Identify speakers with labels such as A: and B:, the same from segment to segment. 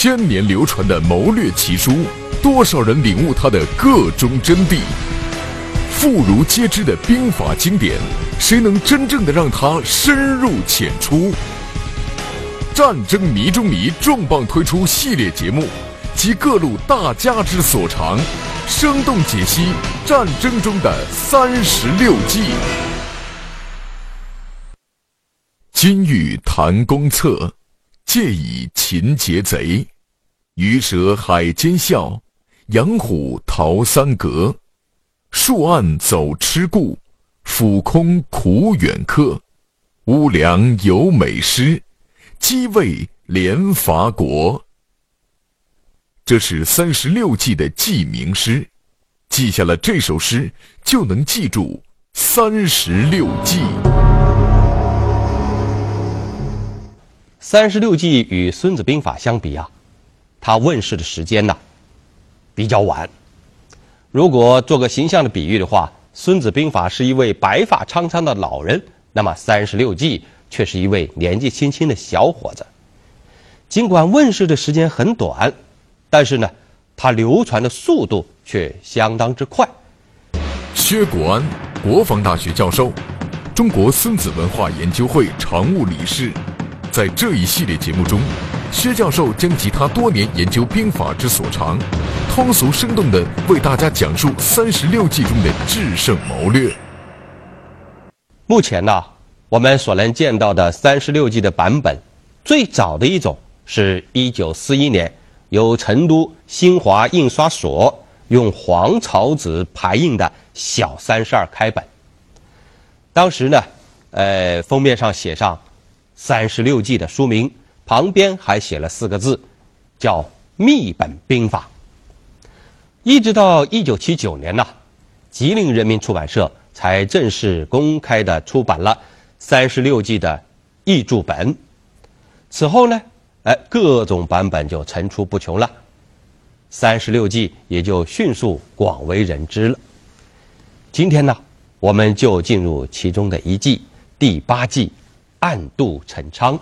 A: 千年流传的谋略奇书，多少人领悟它的各中真谛？妇孺皆知的兵法经典，谁能真正的让它深入浅出？战争迷中迷重磅推出系列节目，集各路大家之所长，生动解析战争中的36计。金玉谈公策，借以擒劫贼；鱼蛇海间笑，养虎逃三阁。树暗走痴故，俯空苦远客。乌梁有美诗，击魏连伐国。这是36计的记名诗，记下了这首诗，就能记住36计。
B: 36计与《孙子兵法》相比啊，它问世的时间呢比较晚。如果做个形象的比喻的话，《孙子兵法》是一位白发苍苍的老人，那么36计却是一位年纪轻轻的小伙子。尽管问世的时间很短，但是呢，它流传的速度却相当之快。
A: 薛国安，国防大学教授，中国孙子文化研究会常务理事。在这一系列节目中，薛教授将集他多年研究兵法之所长，通俗生动地为大家讲述36计中的制胜谋略。
B: 目前呢，我们所能见到的36计的版本，最早的一种是1941年由成都新华印刷所用黄草纸排印的小32开本。当时呢，封面上写上36计的书名，旁边还写了4个字，叫密本兵法。一直到1979年呢，吉林人民出版社才正式公开的出版了36计的译注本。此后呢，各种版本就层出不穷了，36计也就迅速广为人知了。今天呢，我们就进入其中的一计，第8计，暗度陈仓。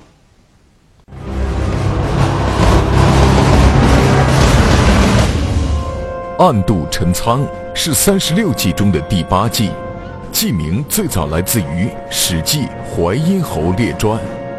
A: 暗度陈仓是36计中的第8计，计名最早来自于《史记·淮阴侯列传》。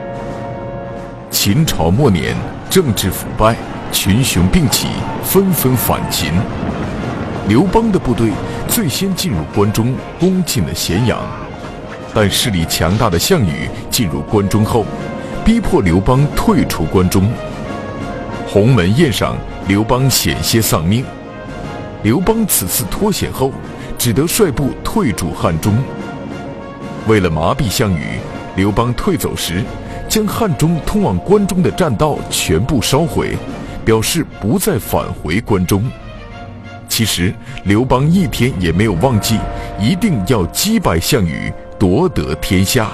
A: 秦朝末年，政治腐败，群雄并起，纷纷反秦。刘邦的部队最先进入关中，攻进了咸阳。但势力强大的项羽进入关中后，逼迫刘邦退出关中。鸿门宴上，刘邦险些丧命。刘邦此次脱险后，只得率部退驻汉中。为了麻痹项羽，刘邦退走时，将汉中通往关中的栈道全部烧毁，表示不再返回关中。其实刘邦一天也没有忘记，一定要击败项羽，夺得天下。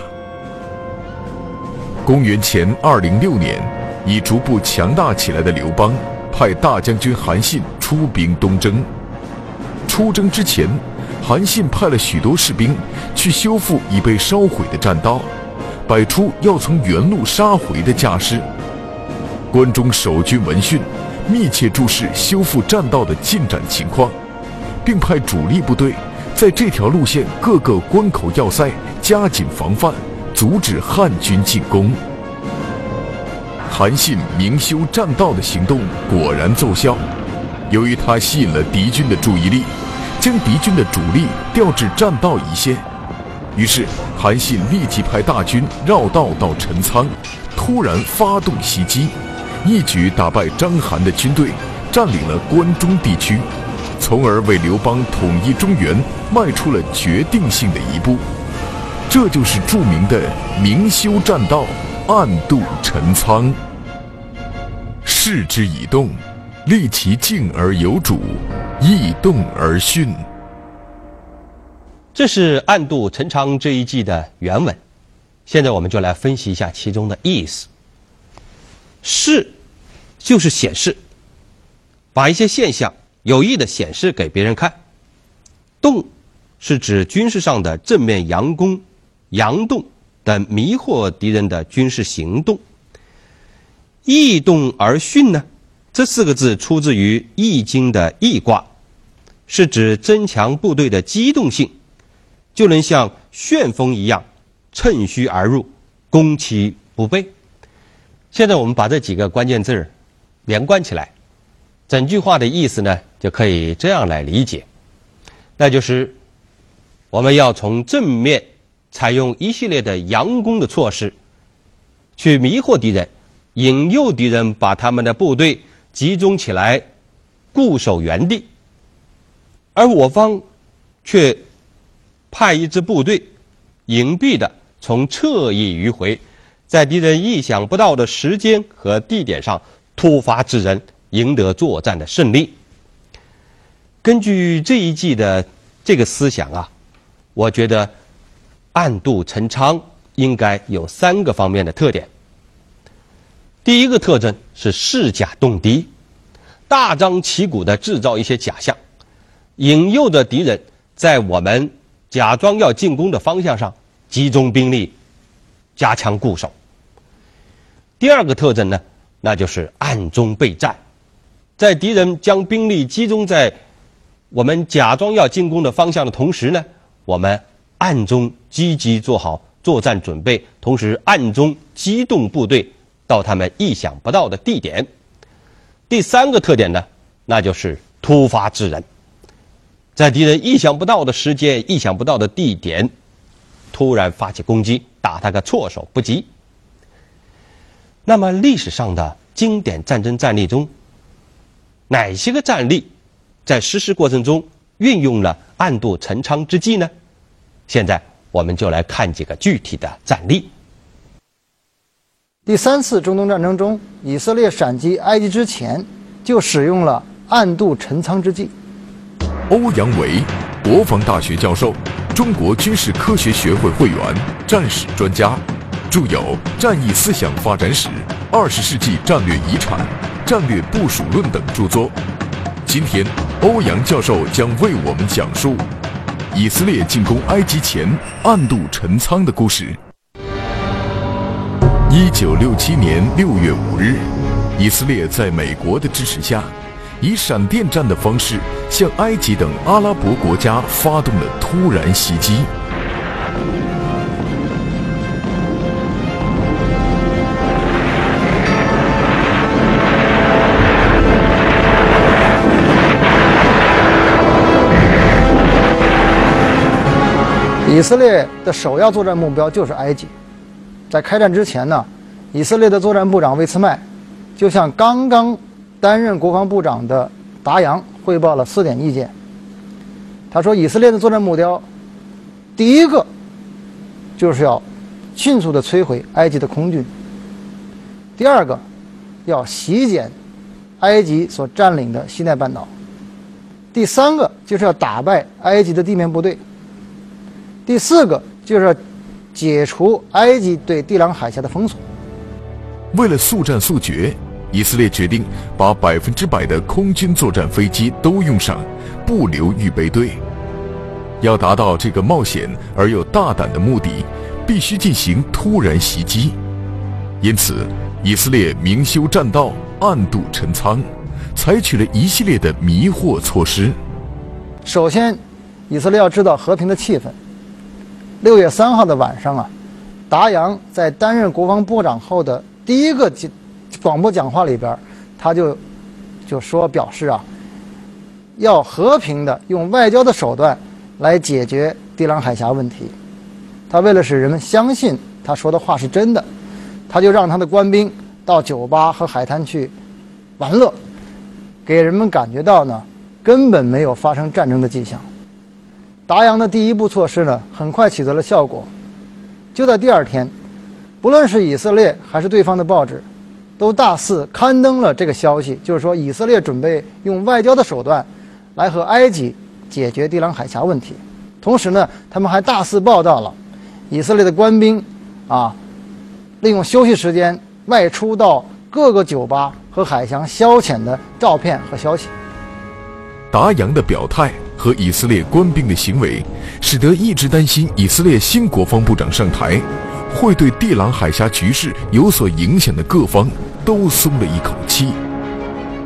A: 公元前206年，已逐步强大起来的刘邦派大将军韩信出兵东征。出征之前，韩信派了许多士兵去修复已被烧毁的栈道，摆出要从原路杀回的架势。关中守军闻讯，密切注视修复栈道的进展情况，并派主力部队在这条路线各个关口要塞加紧防范，阻止汉军进攻。韩信明修栈道的行动果然奏效，由于他吸引了敌军的注意力，将敌军的主力调至栈道一线，于是韩信立即派大军绕道到陈仓，突然发动袭击，一举打败章邯的军队，占领了关中地区，从而为刘邦统一中原迈出了决定性的一步。这就是著名的明修栈道，暗度陈仓。视之以动，立其静而有主，易动而训。
B: 这是暗度陈仓这一计的原文，现在我们就来分析一下其中的意思。示就是显示，把一些现象有意的显示给别人看。动是指军事上的正面佯攻、佯动等迷惑敌人的军事行动。易动而训呢， 这4个字出自于《易经》的易卦，是指增强部队的机动性，就能像旋风一样趁虚而入，攻其不备。现在我们把这几个关键字连贯起来，整句话的意思呢就可以这样来理解，那就是我们要从正面采用一系列的佯攻的措施，去迷惑敌人，引诱敌人把他们的部队集中起来固守原地，而我方却派一支部队隐蔽的从侧翼迂回，在敌人意想不到的时间和地点上突发制人，赢得作战的胜利。根据这一季的这个思想啊，我觉得暗度陈仓应该有3个方面的特点。第一个特征是恃假动敌，大张旗鼓地制造一些假象，引诱着敌人在我们假装要进攻的方向上集中兵力，加强固守。第二个特征呢，那就是暗中备战，在敌人将兵力集中在我们假装要进攻的方向的同时呢，我们暗中积极做好作战准备，同时暗中机动部队到他们意想不到的地点。第3个特点呢，那就是突发制人，在敌人意想不到的时间、意想不到的地点，突然发起攻击，打他个措手不及。那么历史上的经典战争战例中，哪些个战例在实施过程中运用了暗度陈仓之计呢？现在我们就来看几个具体的战例。
C: 第3次中东战争中，以色列闪击埃及之前就使用了暗度陈仓之计。
A: 欧阳维，国防大学教授，中国军事科学学会会员，战史专家，著有《战役思想发展史》《20世纪战略遗产》《战略部署论》等著作。今天，欧阳教授将为我们讲述以色列进攻埃及前暗度陈仓的故事。1967年6月5日，以色列在美国的支持下，以闪电战的方式向埃及等阿拉伯国家发动了突然袭击。
C: 以色列的首要作战目标就是埃及。在开战之前呢，以色列的作战部长魏茨麦就向刚刚担任国防部长的达扬汇报了4点意见。他说，以色列的作战目标，第一个就是要迅速地摧毁埃及的空军；第二个，要席卷埃及所占领的西奈半岛；第3个就是要打败埃及的地面部队；第4个就是要解除埃及对地朗海峡的封锁。
A: 为了速战速决，以色列决定把100%的空军作战飞机都用上，不留预备队。要达到这个冒险而又大胆的目的，必须进行突然袭击。因此，以色列明修栈道，暗度陈仓，采取了一系列的迷惑措施。
C: 首先，以色列要制造和平的气氛。6月3号的晚上啊，达扬在担任国防部长后的第一个广播讲话里边，他就表示啊，要和平的用外交的手段来解决地朗海峡问题。他为了使人们相信他说的话是真的，他就让他的官兵到酒吧和海滩去玩乐，给人们感觉到呢根本没有发生战争的迹象。达扬的第一步措施呢，很快起到了效果。就在第2天，不论是以色列还是对方的报纸，都大肆刊登了这个消息，就是说以色列准备用外交的手段来和埃及解决地朗海峡问题。同时呢，他们还大肆报道了以色列的官兵利用休息时间外出到各个酒吧和海峡消遣的照片和消息。
A: 达扬的表态和以色列官兵的行为，使得一直担心以色列新国防部长上台会对地朗海峡局势有所影响的各方都松了一口气。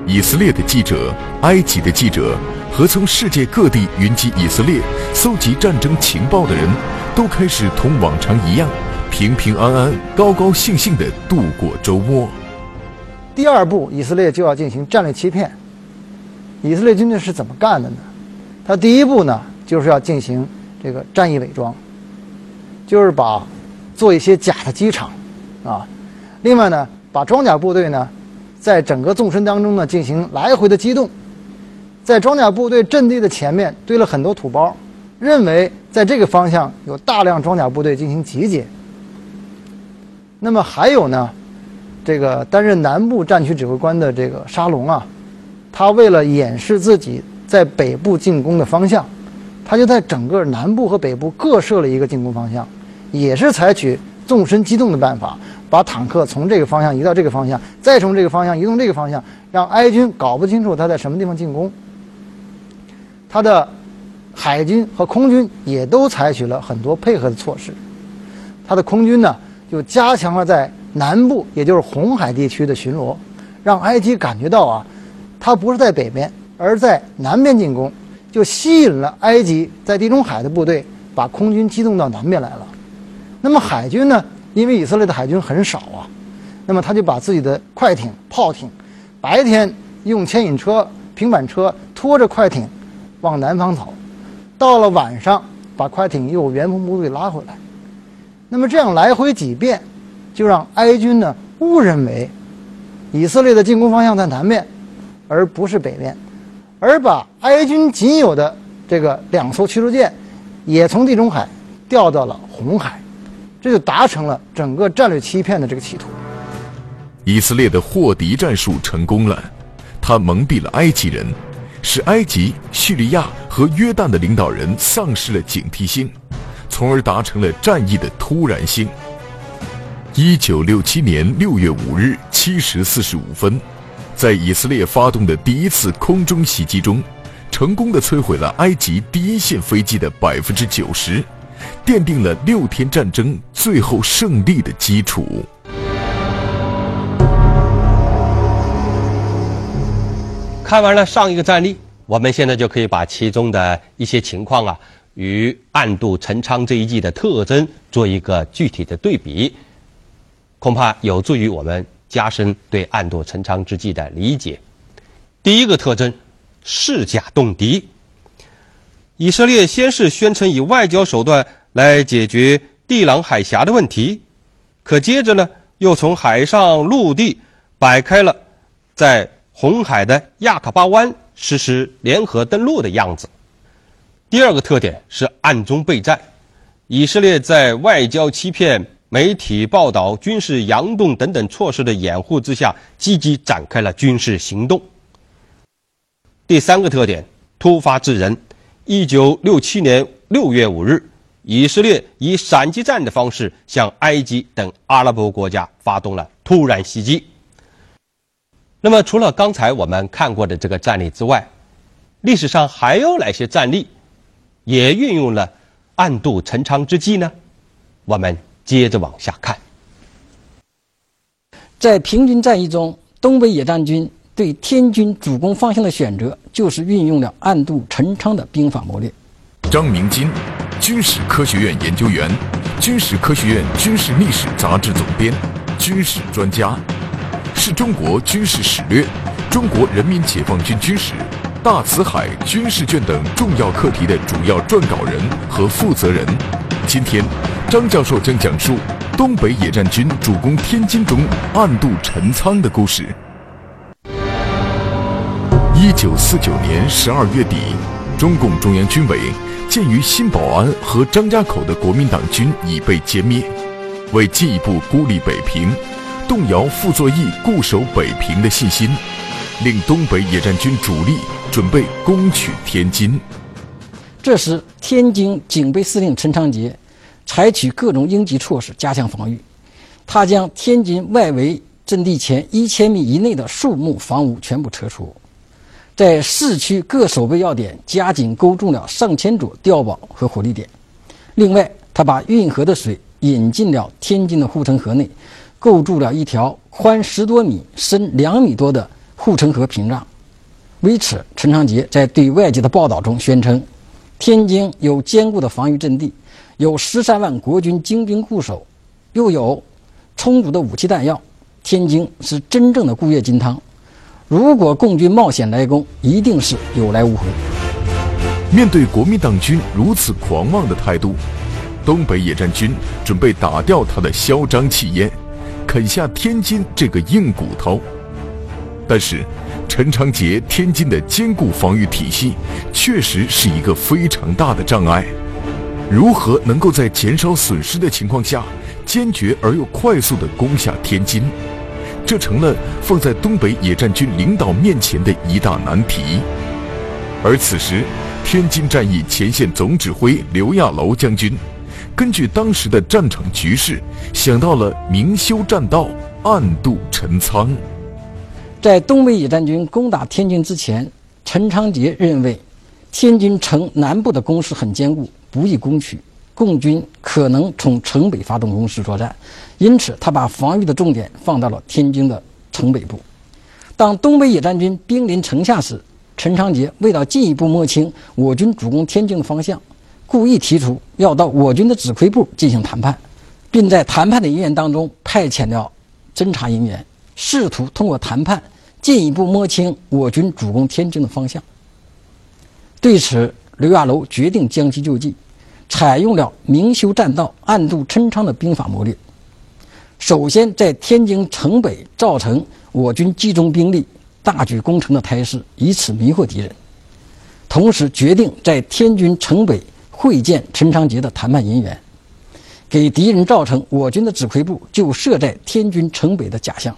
A: 以色列的记者、埃及的记者和从世界各地云集以色列搜集战争情报的人，都开始同往常一样，平平安安、高高兴兴地度过周末。
C: 第二步，以色列就要进行战略欺骗。以色列军队是怎么干的呢？他第一步呢，就是要进行这个战役伪装，就是做一些假的机场啊。另外呢，把装甲部队呢，在整个纵深当中呢进行来回的机动，在装甲部队阵地的前面堆了很多土包，认为在这个方向有大量装甲部队进行集结。那么还有呢，这个担任南部战区指挥官的这个沙龙啊，他为了掩饰自己在北部进攻的方向，他就在整个南部和北部各设了一个进攻方向，也是采取纵深机动的办法，把坦克从这个方向移到这个方向，再从这个方向移动这个方向，让埃军搞不清楚他在什么地方进攻。他的海军和空军也都采取了很多配合的措施。他的空军呢，就加强了在南部，也就是红海地区的巡逻，让埃及感觉到啊，他不是在北边，而在南边进攻，就吸引了埃及在地中海的部队把空军机动到南边来了。那么海军呢，因为以色列的海军很少啊，那么他就把自己的快艇、炮艇，白天用牵引车、平板车拖着快艇往南方走，到了晚上把快艇又原封不动拉回来。那么这样来回几遍，就让埃军呢误认为以色列的进攻方向在南面，而不是北面，而把埃军仅有的这个2艘驱逐舰也从地中海调到了红海，这就达成了整个战略欺骗的这个企图。
A: 以色列的霍迪战术成功了，他蒙蔽了埃及人，使埃及、叙利亚和约旦的领导人丧失了警惕性，从而达成了战役的突然性。1967年6月5日7时45分，在以色列发动的第一次空中袭击中，成功地摧毁了埃及第一线飞机的90%，奠定了6天战争最后胜利的基础。
B: 看完了上一个战例，我们现在就可以把其中的一些情况啊，与暗度陈仓这一季的特征做一个具体的对比，恐怕有助于我们加深对暗度陈仓之计的理解。第一个特征，恃假动敌。以色列先是宣称以外交手段来解决地朗海峡的问题，可接着呢，又从海上陆地摆开了在红海的亚卡巴湾实施联合登陆的样子。第二个特点是暗中备战。以色列在外交欺骗、媒体报道、军事佯动等等措施的掩护之下，积极展开了军事行动。第三个特点，突发制人。1967年6月5日，以色列以闪击战的方式向埃及等阿拉伯国家发动了突然袭击。那么除了刚才我们看过的这个战例之外，历史上还有哪些战例也运用了暗度陈仓之计呢？我们接着往下看。
D: 在平津战役中，东北野战军对天军主攻方向的选择，就是运用了暗度陈仓的兵法谋略。
A: 张明金，军事科学院研究员，军事科学院军事历史杂志总编，军事专家，是中国军事史略、中国人民解放军军史、大辞海军事卷等重要课题的主要撰稿人和负责人。今天，张教授将讲述东北野战军主攻天津中暗度陈仓的故事。1949年12月底，中共中央军委鉴于新保安和张家口的国民党军已被歼灭，为进一步孤立北平，动摇傅作义固守北平的信心，令东北野战军主力准备攻取天津。
D: 这时，天津警备司令陈长捷采取各种应急措施加强防御。他将天津外围阵地前1000米以内的树木房屋全部撤除，在市区各守备要点加紧构筑了上千座碉堡和火力点。另外，他把运河的水引进了天津的护城河内，构筑了一条宽10多米、深2米多的护城河屏障。为此，陈长捷在对外界的报道中宣称，天津有坚固的防御阵地，有13万国军精兵固守，又有充足的武器弹药，天津是真正的固岳金汤。如果共军冒险来攻，一定是有来无回。
A: 面对国民党军如此狂妄的态度，东北野战军准备打掉他的嚣张气焰，啃下天津这个硬骨头。但是陈长捷天津的坚固防御体系确实是一个非常大的障碍。如何能够在减少损失的情况下，坚决而又快速地攻下天津，这成了放在东北野战军领导面前的一大难题。而此时，天津战役前线总指挥刘亚楼将军根据当时的战场局势，想到了明修栈道，暗度陈仓。
D: 在东北野战军攻打天津之前，陈长捷认为天津城南部的工事很坚固，不易攻取，共军可能从城北发动攻势作战，因此他把防御的重点放到了天津的城北部。当东北野战军兵临城下时，陈长捷为了进一步摸清我军主攻天津的方向，故意提出要到我军的指挥部进行谈判，并在谈判的人员当中派遣了侦察人员，试图通过谈判进一步摸清我军主攻天津的方向。对此，刘亚楼决定将计就计，采用了明修栈道，暗度陈仓的兵法谋略。首先在天津城北造成我军集中兵力大举攻城的态势，以此迷惑敌人。同时决定在天津城北会见陈长捷的谈判人员，给敌人造成我军的指挥部就设在天津城北的假象。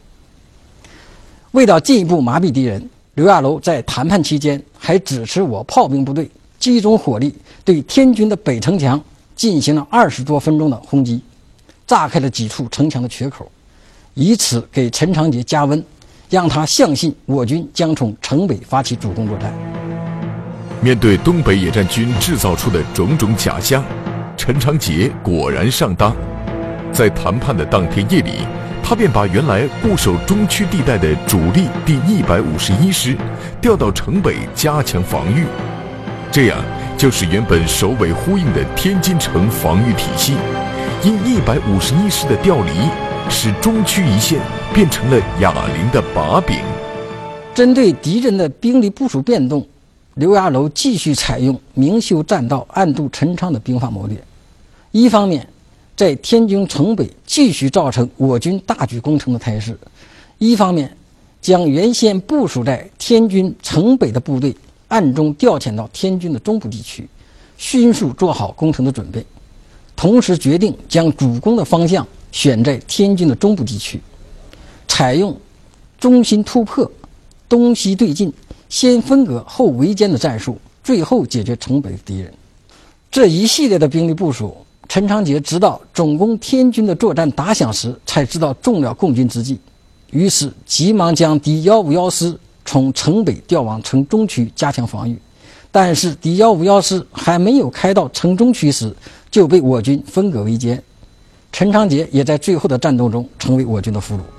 D: 为了进一步麻痹敌人，刘亚楼在谈判期间还指示我炮兵部队集中火力对天军的北城墙进行了20多分钟的轰击，炸开了几处城墙的缺口，以此给陈长捷加温，让他相信我军将从城北发起主攻作战。
A: 面对东北野战军制造出的种种假象，陈长捷果然上当。在谈判的当天夜里，他便把原来固守中区地带的主力第151师调到城北加强防御，这样就使原本首尾呼应的天津城防御体系，因151师的调离，使中区一线变成了哑铃的把柄。
D: 针对敌人的兵力部署变动，刘亚楼继续采用明修栈道，暗度陈仓的兵法谋略。一方面，在天津城北继续造成我军大举攻城的态势；一方面，将原先部署在天津城北的部队暗中调遣到天津的中部地区，迅速做好攻城的准备。同时决定将主攻的方向选在天津的中部地区，采用中心突破、东西对进、先分割后围歼的战术，最后解决城北的敌人。这一系列的兵力部署，陈长捷直到总攻天军的作战打响时才知道中了共军之计，于是急忙将第151师从城北调往城中区加强防御。但是第151师还没有开到城中区时，就被我军分割围歼。陈长捷也在最后的战斗中成为我军的俘虏。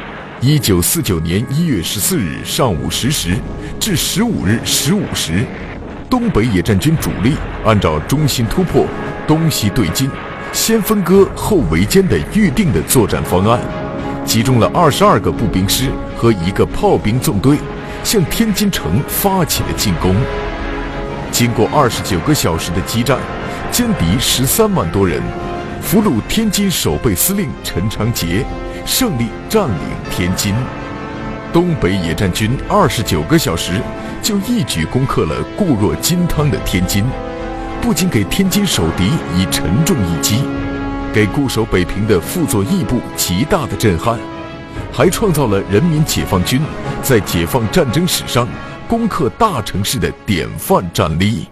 A: 1949年1月14日上午10时至15日15时，东北野战军主力按照中心突破、东西对进、先分割后围歼的预定的作战方案，集中了22个步兵师和1个炮兵纵队，向天津城发起了进攻。经过29个小时的激战，歼敌13万多人，俘虏天津守备司令陈长捷，胜利占领天津。东北野战军29个小时就一举攻克了固若金汤的天津，不仅给天津守敌以沉重一击，给固守北平的傅作义部极大的震撼，还创造了人民解放军在解放战争史上攻克大城市的典范战例。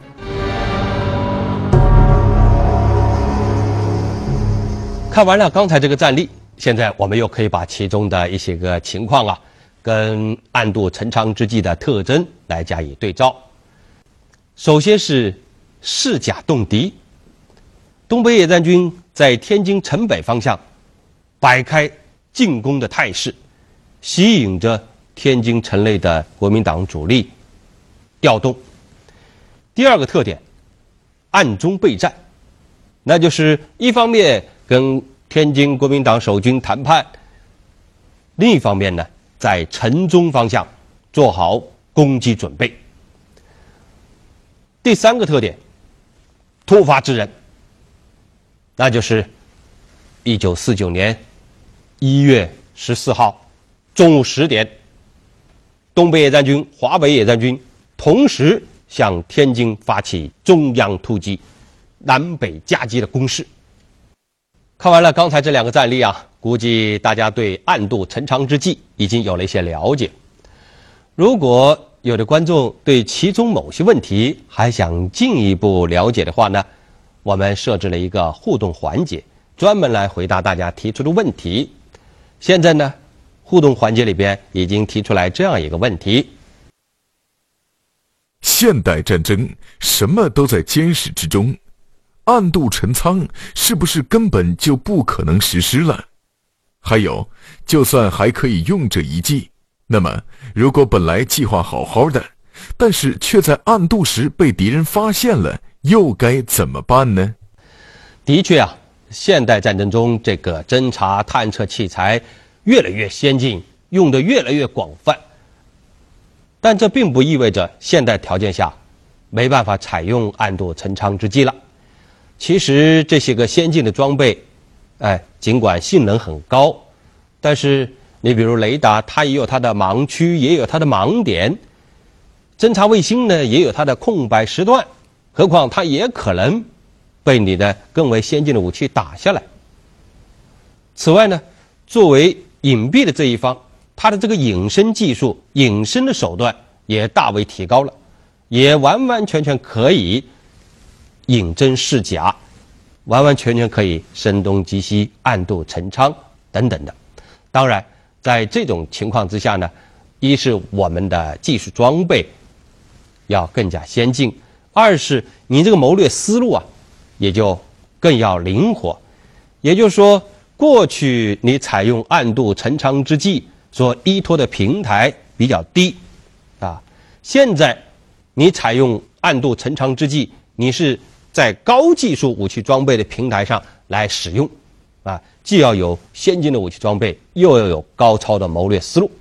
B: 看完了刚才这个战例，现在我们又可以把其中的一些个情况跟暗度陈仓之计的特征来加以对照。首先是势假动敌，东北野战军在天津城北方向摆开进攻的态势，吸引着天津城内的国民党主力调动。第二个特点，暗中备战，那就是一方面跟天津国民党守军谈判，另一方面呢，在城中方向做好攻击准备。第三个特点，突发之人，那就是1949年1月14号中午10点，东北野战军、华北野战军同时向天津发起中央突击、南北夹击的攻势。看完了刚才这两个战例啊，估计大家对暗度陈仓之计已经有了一些了解。如果有的观众对其中某些问题还想进一步了解的话呢，我们设置了一个互动环节，专门来回答大家提出的问题。现在呢，互动环节里边已经提出来这样一个问题：
A: 现代战争什么都在监视之中，暗度陈仓是不是根本就不可能实施了？还有，就算还可以用这一计，那么如果本来计划好好的，但是却在暗度时被敌人发现了，又该怎么办呢？
B: 的确啊，现代战争中这个侦察探测器材越来越先进，用得越来越广泛，但这并不意味着现代条件下没办法采用暗度陈仓之计了。其实这些个先进的装备，尽管性能很高，但是你比如雷达，它也有它的盲区，也有它的盲点；侦察卫星呢，也有它的空白时段，何况它也可能被你的更为先进的武器打下来。此外呢，作为隐蔽的这一方，它的这个隐身技术、隐身的手段也大为提高了，也完完全全可以隐真示假，完完全全可以声东击西、暗度陈仓等等的。当然，在这种情况之下呢，一是我们的技术装备要更加先进，二是你这个谋略思路啊，也就更要灵活。也就是说，过去你采用暗度陈仓之计所依托的平台比较低啊，现在你采用暗度陈仓之计，你是在高技术武器装备的平台上来使用啊，既要有先进的武器装备，又要有高超的谋略思路。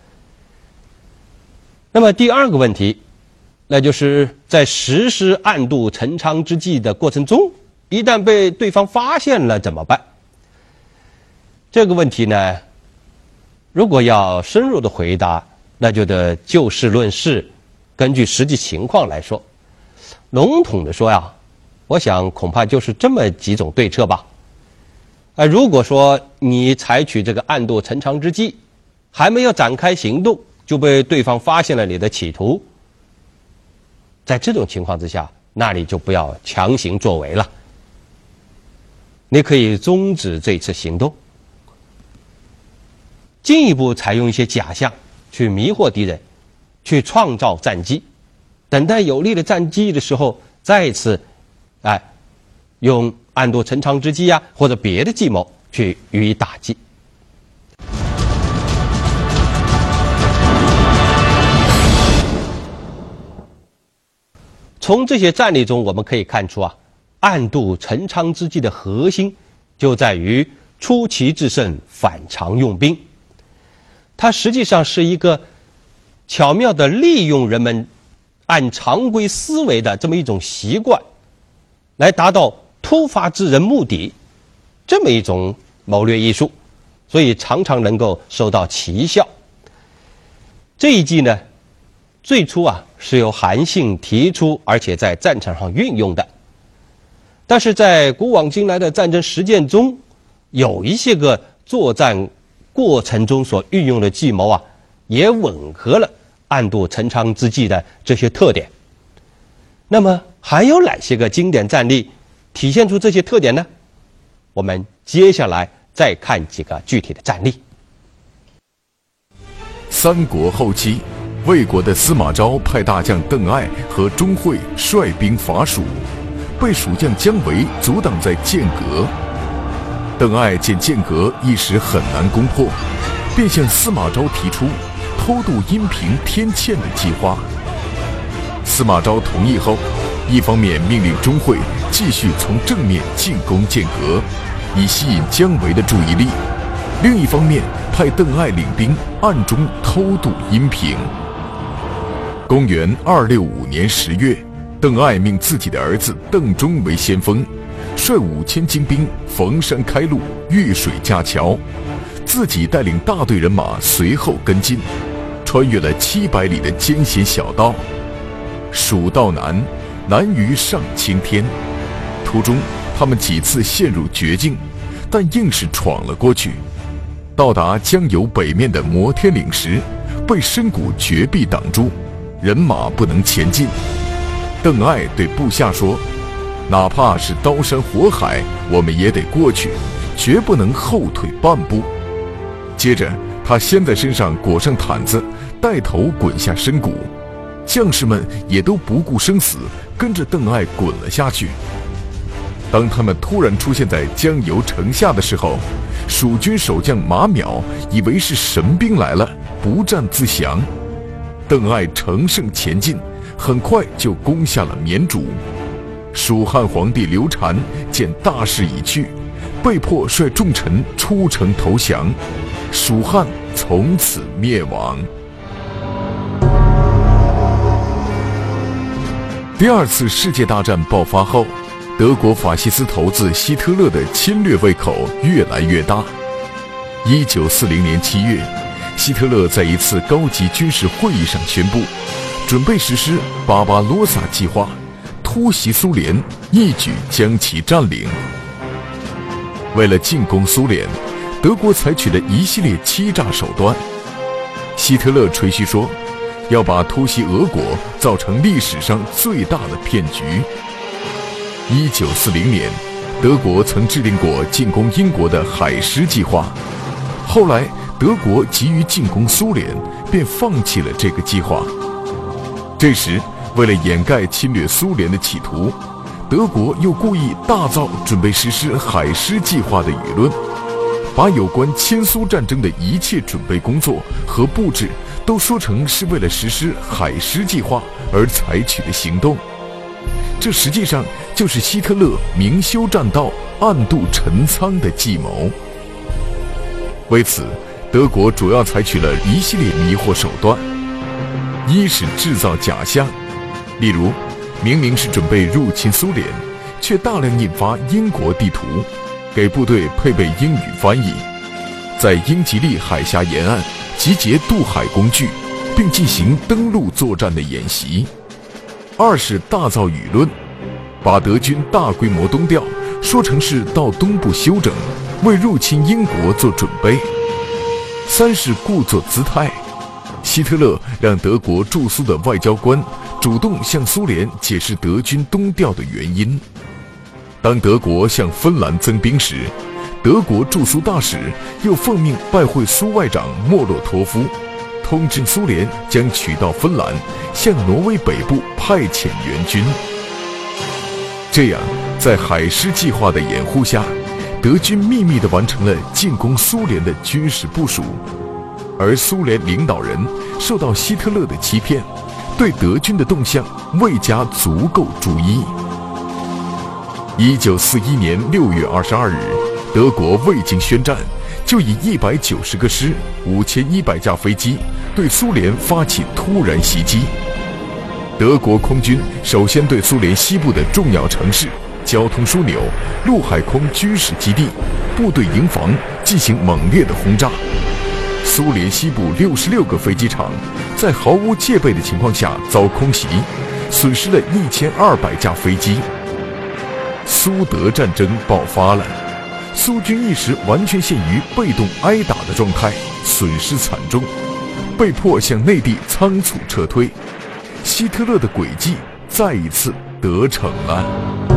B: 那么第二个问题，那就是在实施暗度陈仓之计的过程中，一旦被对方发现了怎么办？这个问题呢，如果要深入的回答，那就得就事论事，根据实际情况来说。笼统的说呀，我想恐怕就是这么几种对策吧。如果说你采取这个暗度陈仓之计，还没有展开行动，就被对方发现了你的企图，在这种情况之下，那你就不要强行作为了，你可以终止这次行动，进一步采用一些假象去迷惑敌人，去创造战机，等待有利的战机的时候，再次用暗度陈仓之计啊，或者别的计谋去予以打击。从这些战例中，我们可以看出啊，暗度陈仓之计的核心就在于出奇制胜、反常用兵。它实际上是一个巧妙地利用人们按常规思维的这么一种习惯，来达到突发之人目的这么一种谋略艺术，所以常常能够收到奇效。这一计呢，最初是由韩信提出，而且在战场上运用的，但是在古往今来的战争实践中，有一些个作战过程中所运用的计谋也吻合了暗度陈仓之计的这些特点。那么还有哪些个经典战例体现出这些特点呢？我们接下来再看几个具体的战例。
A: 三国后期，魏国的司马昭派大将邓艾和钟会率兵伐蜀，被蜀将姜维阻挡在剑阁。邓艾见剑阁一时很难攻破，便向司马昭提出偷渡阴平天堑的计划。司马昭同意后，一方面命令钟会继续从正面进攻剑阁，以吸引姜维的注意力；另一方面派邓艾领兵暗中偷渡阴平。公元265年10月，邓艾命自己的儿子邓忠为先锋，率5000精兵逢山开路，遇水架桥，自己带领大队人马随后跟进，穿越了700里的艰险小道。蜀道难，难于上青天。途中他们几次陷入绝境，但硬是闯了过去。到达江油北面的摩天岭时，被深谷绝壁挡住，人马不能前进。邓艾对部下说，哪怕是刀山火海，我们也得过去，绝不能后退半步。接着他先在身上裹上毯子，带头滚下深谷，将士们也都不顾生死，跟着邓艾滚了下去。当他们突然出现在江油城下的时候，蜀军守将马邈以为是神兵来了，不战自降。邓艾乘胜前进，很快就攻下了绵竹。蜀汉皇帝刘禅见大势已去，被迫率重臣出城投降，蜀汉从此灭亡。第二次世界大战爆发后，德国法西斯头子希特勒的侵略胃口越来越大。1940年7月，希特勒在一次高级军事会议上宣布，准备实施巴巴罗萨计划，突袭苏联，一举将其占领。为了进攻苏联，德国采取了一系列欺诈手段。希特勒吹嘘说，要把突袭俄国造成历史上最大的骗局。1940年，德国曾制定过进攻英国的海狮计划，后来德国急于进攻苏联，便放弃了这个计划。这时，为了掩盖侵略苏联的企图，德国又故意大造准备实施海狮计划的舆论，把有关亲苏战争的一切准备工作和布置都说成是为了实施海狮计划而采取的行动。这实际上就是希特勒明修栈道、暗度陈仓的计谋。为此，德国主要采取了一系列迷惑手段：一是制造假象，例如明明是准备入侵苏联，却大量印发英国地图，给部队配备英语翻译，在英吉利海峡沿岸集结渡海工具，并进行登陆作战的演习；二是大造舆论，把德军大规模东调说成是到东部休整，为入侵英国做准备；三是故作姿态，希特勒让德国驻苏的外交官主动向苏联解释德军东调的原因。当德国向芬兰增兵时，德国驻苏大使又奉命拜会苏外长莫洛托夫，通知苏联将取道芬兰，向挪威北部派遣援军。这样，在海狮计划的掩护下，德军秘密地完成了进攻苏联的军事部署，而苏联领导人受到希特勒的欺骗，对德军的动向未加足够注意。1941年6月22日，德国未经宣战，就以190个师、5100架飞机对苏联发起突然袭击。德国空军首先对苏联西部的重要城市、交通枢纽、陆海空军事基地、部队营房进行猛烈的轰炸。苏联西部66个飞机场在毫无戒备的情况下遭空袭，损失了1200架飞机。苏德战争爆发了，苏军一时完全陷于被动挨打的状态，损失惨重，被迫向内地仓促撤退。希特勒的诡计再一次得逞了。